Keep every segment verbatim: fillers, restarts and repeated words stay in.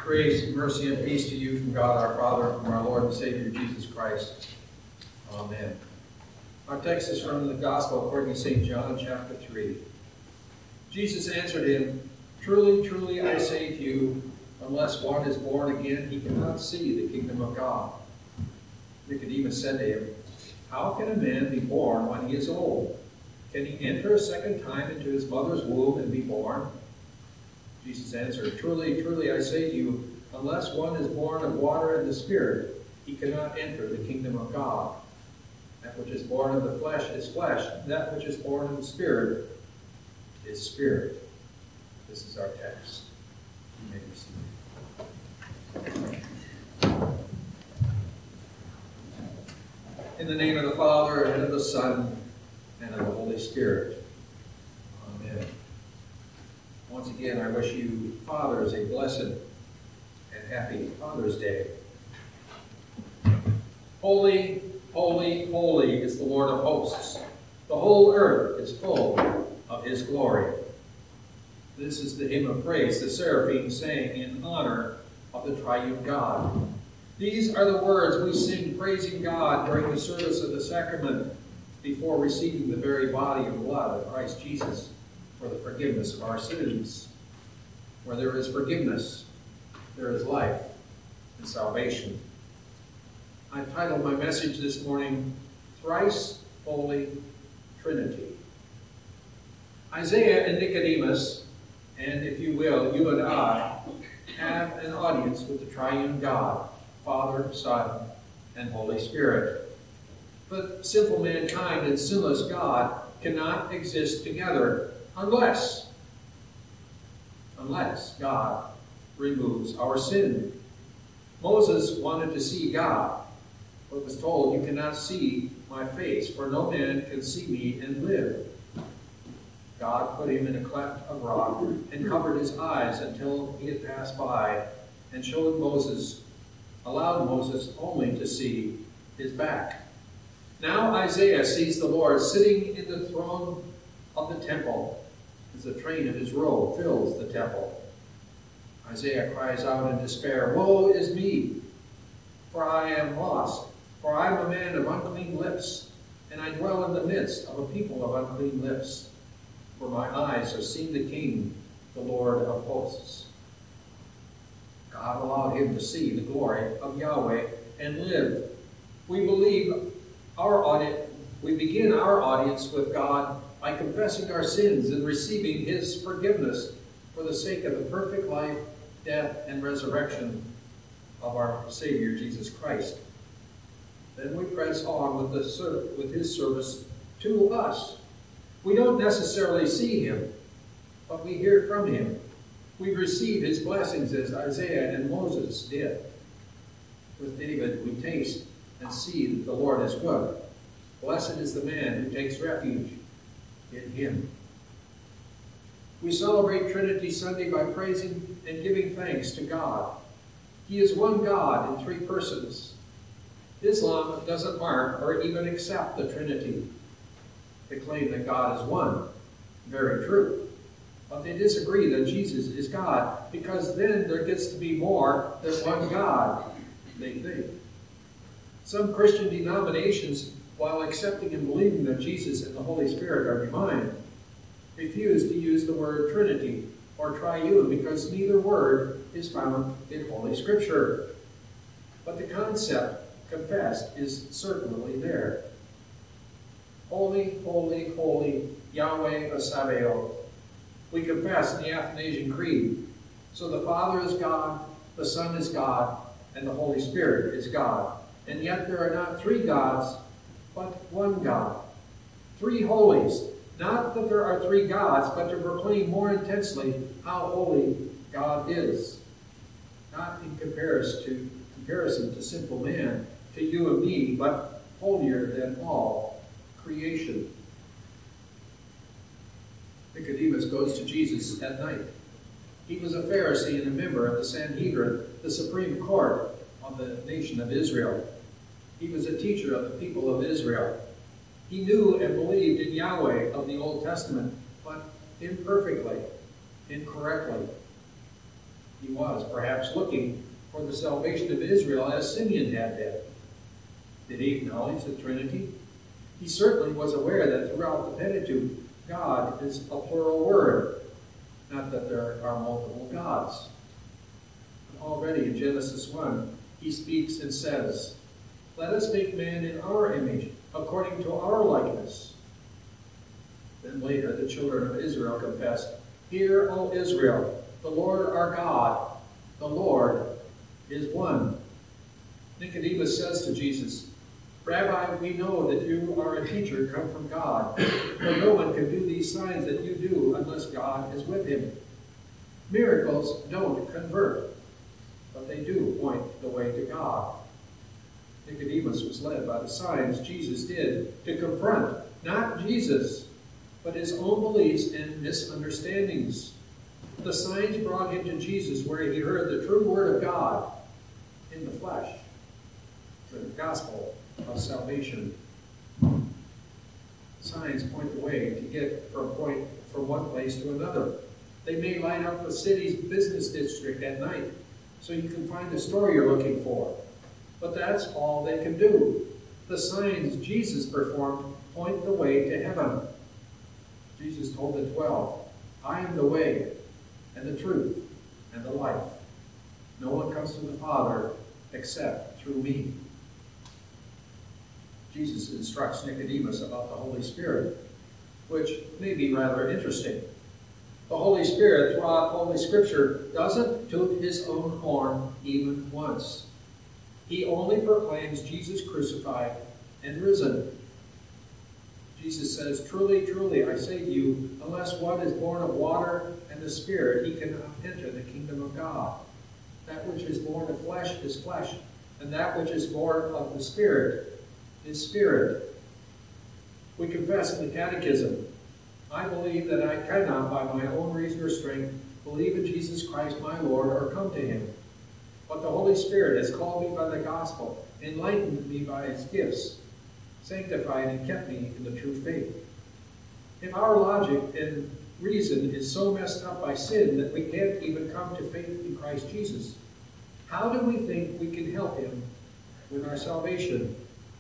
Grace, mercy, and peace to you from God our Father, and from our Lord and Savior Jesus Christ. Amen. Our text is from the Gospel according to Saint John, chapter three. Jesus answered him, "Truly, truly, I say to you, unless one is born again, he cannot see the kingdom of God." Nicodemus said to him, "How can a man be born when he is old? Can he enter a second time into his mother's womb and be born?" Jesus answered, "Truly, truly, I say to you, unless one is born of water and the Spirit, he cannot enter the kingdom of God. That which is born of the flesh is flesh, and that which is born of the Spirit is spirit." This is our text. You may be seated. In the name of the Father, and of the Son, and of the Holy Spirit. Amen. Once again, I wish you fathers a blessed and happy Father's Day. Holy, holy, holy is the Lord of hosts. The whole earth is full of his glory. This is the hymn of praise the seraphim sang in honor of the triune God. These are the words we sing praising God during the service of the sacrament before receiving the very body and blood of Christ Jesus for the forgiveness of our sins. Where there is forgiveness, there is life and salvation. I titled my message this morning, Thrice Holy Trinity. Isaiah and Nicodemus, and if you will, you and I, have an audience with the triune God, Father, Son, and Holy Spirit. But sinful mankind and sinless God cannot exist together unless, unless God removes our sin. Moses wanted to see God, but was told, "You cannot see my face, for no man can see me and live." God put him in a cleft of rock and covered his eyes until he had passed by, and showed Moses, allowed Moses only to see his back. Now Isaiah sees the Lord sitting in the throne of the temple as the train of his robe fills the temple. Isaiah cries out in despair, "Woe is me, for I am lost, for I am a man of unclean lips, and I dwell in the midst of a people of unclean lips. For my eyes have seen the King, the Lord of hosts." God allowed him to see the glory of Yahweh and live. We believe our audit, we begin our audience with God by confessing our sins and receiving his forgiveness for the sake of the perfect life, death, and resurrection of our Savior, Jesus Christ. Then we press on with, the, with his service to us. We don't necessarily see him, but we hear from him. We receive his blessings as Isaiah and Moses did. With David, we taste and see that the Lord is good. Blessed is the man who takes refuge in him. We celebrate Trinity Sunday by praising and giving thanks to God. He is one God in three persons. Islam doesn't mark or even accept the Trinity. They claim that God is one. Very true. But they disagree that Jesus is God, because then there gets to be more than one God, they think. Some Christian denominations, while accepting and believing that Jesus and the Holy Spirit are divine, refuse to use the word Trinity or triune because neither word is found in Holy Scripture. But the concept confessed is certainly there. Holy, holy, holy, Yahweh Sabaoth. We confess in the Athanasian Creed. So the Father is God, the Son is God, and the Holy Spirit is God. And yet there are not three gods, but one God. Three holies. Not that there are three gods, but to proclaim more intensely how holy God is. Not in comparison to, comparison to simple man, to you and me, but holier than all creation. Nicodemus goes to Jesus at night. He was a Pharisee and a member of the Sanhedrin, the supreme court of the nation of Israel. He was a teacher of the people of Israel. He knew and believed in Yahweh of the Old Testament, but imperfectly, incorrectly. He was perhaps looking for the salvation of Israel as Simeon had been. Did he acknowledge the Trinity? He certainly was aware that throughout the Pentateuch, God is a plural word, not that there are multiple gods. But already in Genesis one, he speaks and says, "Let us make man in our image, according to our likeness." Then later, the children of Israel confessed, "Hear, O Israel, the Lord our God, the Lord is one." Nicodemus says to Jesus, "Rabbi, we know that you are a teacher come from God, for no one can do these signs that you do unless God is with him." Miracles don't convert, but they do point the way to God. Nicodemus was led by the signs Jesus did to confront not Jesus, but his own beliefs and misunderstandings. The signs brought him to Jesus where he heard the true word of God in the flesh, the gospel of salvation. Signs point the way to get from point from one place to another. They may light up a city's business district at night so you can find the store you're looking for. But that's all they can do. The signs Jesus performed point the way to heaven. Jesus told the twelve, "I am the way and the truth and the life. No one comes to the Father except through me." Jesus instructs Nicodemus about the Holy Spirit, which may be rather interesting. The Holy Spirit, throughout Holy Scripture, doesn't toot his own horn even once. He only proclaims Jesus crucified and risen. Jesus says, "Truly, truly, I say to you, unless one is born of water and the Spirit, he cannot enter the kingdom of God. That which is born of flesh is flesh, and that which is born of the Spirit is spirit." We confess in the Catechism, "I believe that I cannot, by my own reason or strength, believe in Jesus Christ my Lord or come to him. But the Holy Spirit has called me by the gospel, enlightened me by his gifts, sanctified and kept me in the true faith." If our logic and reason is so messed up by sin that we can't even come to faith in Christ Jesus, how do we think we can help him with our salvation?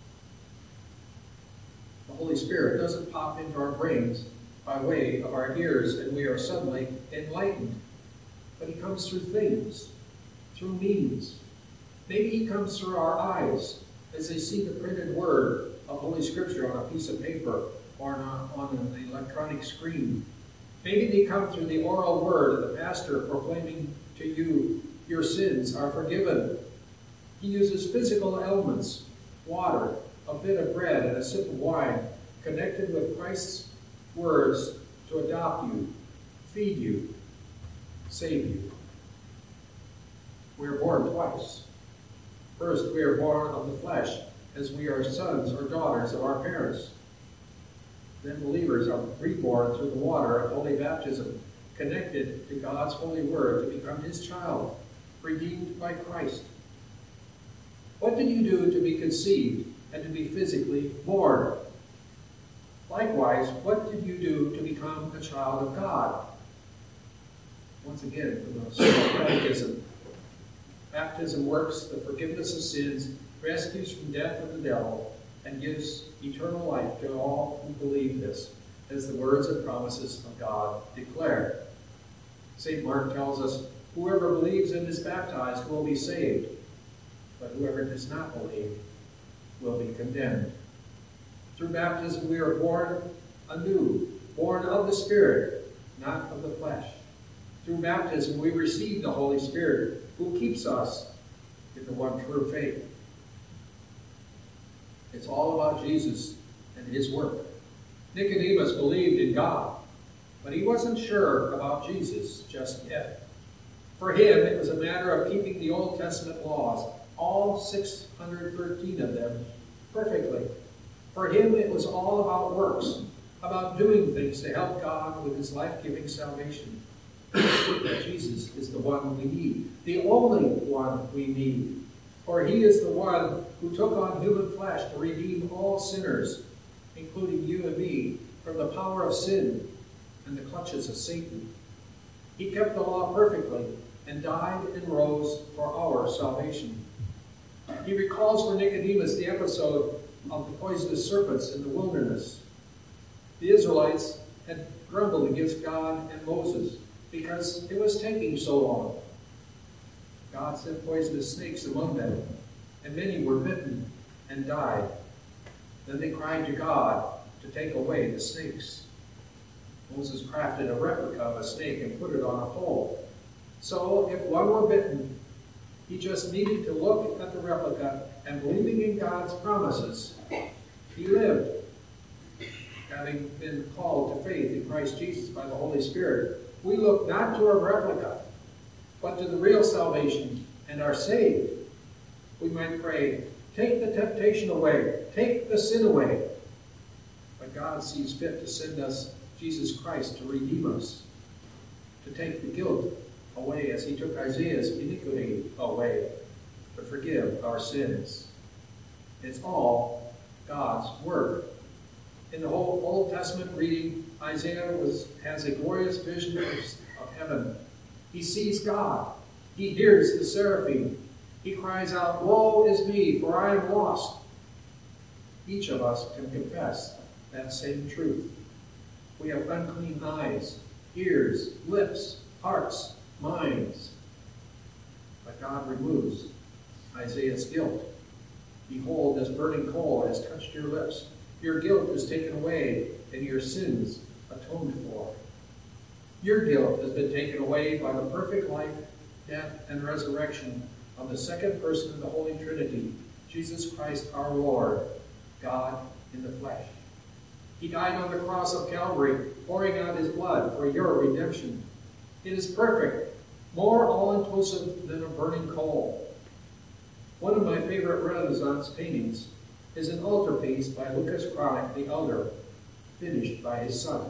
The Holy Spirit doesn't pop into our brains by way of our ears and we are suddenly enlightened. But he comes through things, through means. Maybe he comes through our eyes as they see the printed word of Holy Scripture on a piece of paper or on an electronic screen. Maybe they come through the oral word of the pastor proclaiming to you, "Your sins are forgiven." He uses physical elements, water, a bit of bread, and a sip of wine, connected with Christ's words to adopt you, feed you, save you. We are born twice. First, we are born of the flesh, as we are sons or daughters of our parents. Then believers are reborn through the water of holy baptism, connected to God's holy word to become his child, redeemed by Christ. What did you do to be conceived and to be physically born? Likewise, what did you do to become a child of God? Once again, from the Small Catechism. Baptism works the forgiveness of sins, rescues from death of the devil, and gives eternal life to all who believe this, as the words and promises of God declare. Saint Mark tells us, "Whoever believes and is baptized will be saved, but whoever does not believe will be condemned." Through baptism we are born anew, born of the Spirit, not of the flesh. Through baptism we receive the Holy Spirit, who keeps us in the one true faith. It's all about Jesus and his work. Nicodemus believed in God, but he wasn't sure about Jesus just yet. For him, it was a matter of keeping the Old Testament laws, all six hundred thirteen of them, perfectly. For him, it was all about works, about doing things to help God with his life-giving salvation. That Jesus is the one we need, the only one we need. For he is the one who took on human flesh to redeem all sinners, including you and me, from the power of sin and the clutches of Satan. He kept the law perfectly and died and rose for our salvation. He recalls for Nicodemus the episode of the poisonous serpents in the wilderness. The Israelites had grumbled against God and Moses because it was taking so long. God sent poisonous snakes among them, and many were bitten and died. Then they cried to God to take away the snakes. Moses crafted a replica of a snake and put it on a pole. So if one were bitten, he just needed to look at the replica, and believing in God's promises, he lived. Having been called to faith in Christ Jesus by the Holy Spirit, we look not to a replica, but to the real salvation and are saved. We might pray, take the temptation away, take the sin away. But God sees fit to send us Jesus Christ to redeem us, to take the guilt away as he took Isaiah's iniquity away, to forgive our sins. It's all God's work. In the whole Old Testament reading, Isaiah was, has a glorious vision of, of heaven. He sees God. He hears the seraphim. He cries out, "Woe is me, for I am lost." Each of us can confess that same truth. We have unclean eyes, ears, lips, hearts, minds. But God removes Isaiah's guilt. Behold, this burning coal has touched your lips. Your guilt is taken away, and your sins atoned for. Your guilt has been taken away by the perfect life, death, and resurrection of the second person of the Holy Trinity, Jesus Christ our Lord, God in the flesh. He died on the cross of Calvary, pouring out his blood for your redemption. It is perfect, more all-inclusive than a burning coal. One of my favorite Renaissance paintings is an altarpiece by Lucas Cranach the Elder, finished by his son.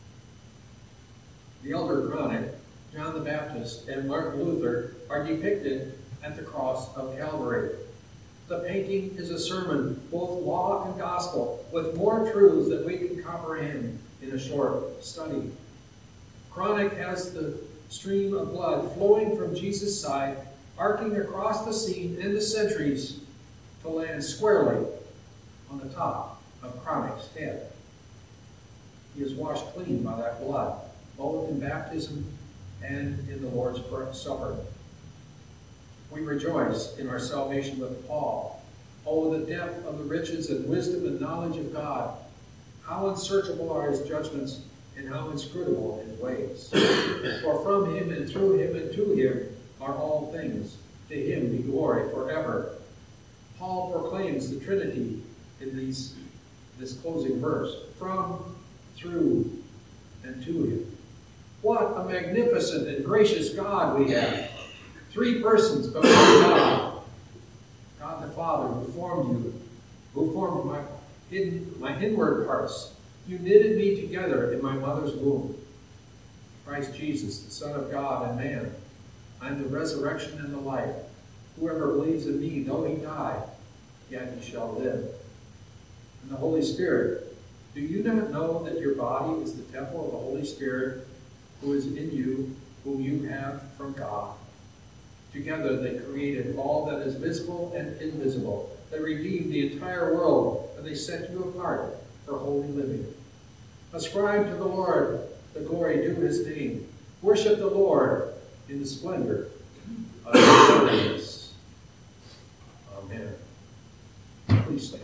The Elder Cranach, John the Baptist, and Martin Luther are depicted at the cross of Calvary. The painting is a sermon, both law and gospel, with more truths that we can comprehend in a short study. Cranach has the stream of blood flowing from Jesus' side, arcing across the scene and the centuries to land squarely on the top of Cranach's head. He is washed clean by that blood, both in baptism and in the Lord's Supper. We rejoice in our salvation with Paul. Oh, the depth of the riches and wisdom and knowledge of God. How unsearchable are his judgments, and how inscrutable his ways. For from him and through him and to him are all things. To him be glory forever. Paul proclaims the Trinity in these, this closing verse. From, through, and to him. What a magnificent and gracious God we have. Three persons, but one God. God the Father, who formed you, who formed my hidden, my inward parts. You knitted me together in my mother's womb. Christ Jesus, the Son of God and man. I am the resurrection and the life. Whoever believes in me, though he die, yet he shall live. And the Holy Spirit. Do you not know that your body is the temple of the Holy Spirit, who is in you, whom you have from God? Together they created all that is visible and invisible. They redeemed the entire world, and they set you apart for holy living. Ascribe to the Lord the glory due his name. Worship the Lord in the splendor of his holiness. Amen. Please stand.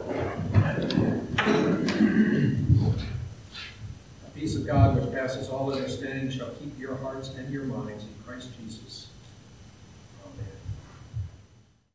The peace of God, which passes all understanding, shall keep your hearts and your minds in Christ Jesus. Amen.